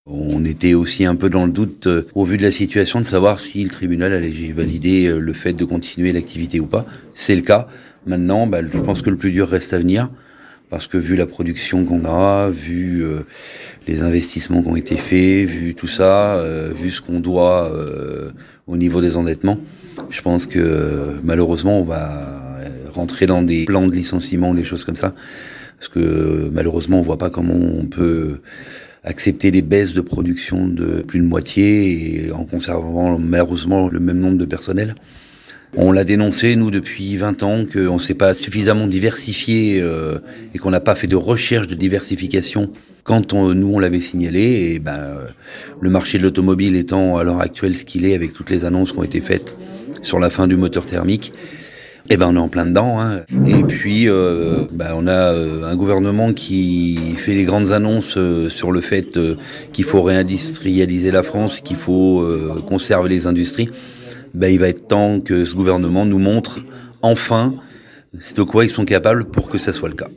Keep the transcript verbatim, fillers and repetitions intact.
On était aussi un peu dans le doute, euh, au vu de la situation, de savoir si le tribunal allait valider euh, le fait de continuer l'activité ou pas. C'est le cas. Maintenant, bah, je pense que le plus dur reste à venir, parce que vu la production qu'on a, vu euh, les investissements qui ont été faits, vu tout ça, euh, vu ce qu'on doit euh, au niveau des endettements, je pense que euh, malheureusement on va rentrer dans des plans de licenciement, des choses comme ça, parce que euh, malheureusement on voit pas comment on peut accepter des baisses de production de plus de moitié et en conservant malheureusement le même nombre de personnel. On l'a dénoncé, nous, depuis vingt ans, qu'on ne s'est pas suffisamment diversifié euh, et qu'on n'a pas fait de recherche de diversification quand on, nous, on l'avait signalé. Et ben, euh, le marché de l'automobile étant à l'heure actuelle ce qu'il est, avec toutes les annonces qui ont été faites sur la fin du moteur thermique, et ben on est en plein dedans, hein. Et puis euh, ben on a euh, un gouvernement qui fait les grandes annonces euh, sur le fait euh, qu'il faut réindustrialiser la France, qu'il faut euh, conserver les industries. Ben il va être temps que ce gouvernement nous montre enfin de quoi ils sont capables pour que ça soit le cas.